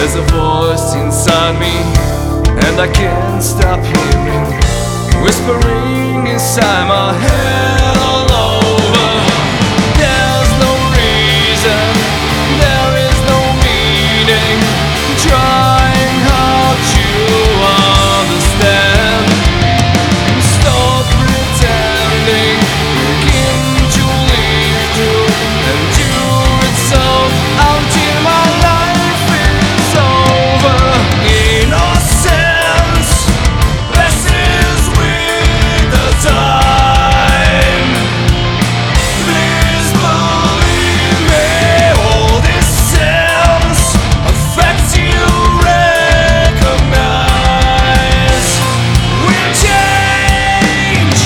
There's a voice inside me, and I can't stop hearing, whispering inside my head all over. There's no reason, there is no meaning, trying hard to understand. Stop pretending, begin to live through, and do it so until my life is over. Innocence passes with the time. Please believe me, all this sense affects you recognize will change.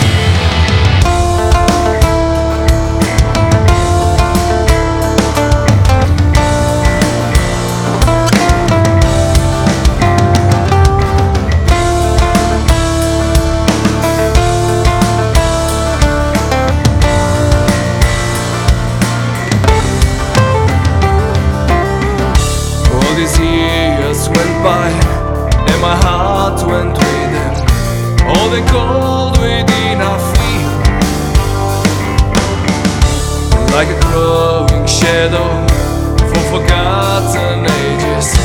All these years went by, and my heart went with them. All the cold within I feel, like a growing shadow for forgotten ages.